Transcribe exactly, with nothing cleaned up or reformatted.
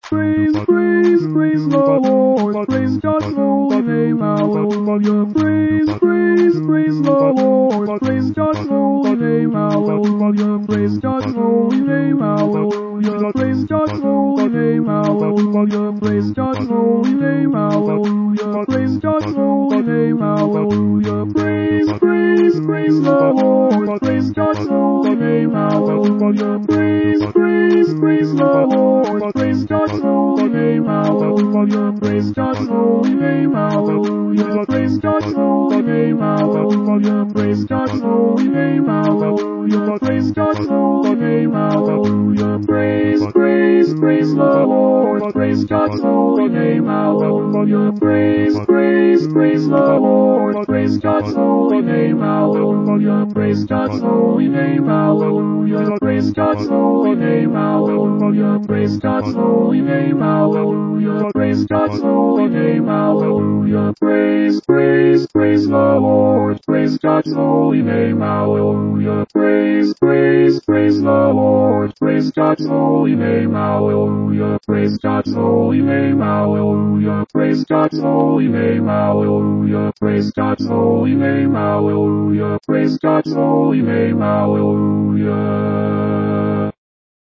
Praise, praise, praise the Lord. Praise God's holy name. Hallelujah. Praise, praise, praise the Lord. Praise God's holy name. Hallelujah. Praise God's holy name. Hallelujah. Praise God's holy name. Hallelujah. Praise God's holy name. Hallelujah. Praise God's holy name. Hallelujah. Praise, praise, praise the Lord. Praise God's holy name. Hallelujah. Praise, praise, praise the Lord. Praise God's holy name. Hallelujah. Praise God's holy name. Hallelujah. Praise God's holy name. Hallelujah. Praise God's holy name. Hallelujah. Praise God's holy name. Hallelujah. Praise, praise, praise the Lord. Praise God's holy name. Hallelujah. Praise, praise, praise the Lord. Praise God's holy name. Hallelujah. Praise God's holy name. Hallelujah. Praise God's holy name. Hallelujah. Praise God's holy name. Hallelujah. Praise God's holy name. Hallelujah. Praise, praise, praise the Lord. Praise God's holy name. Hallelujah. Praise, praise, praise the Lord. Praise God's holy name. Hallelujah. Praise God's holy name. Hallelujah. Praise God's holy name. Hallelujah. Praise God's holy name. Hallelujah. Praise God's holy name. Hallelujah.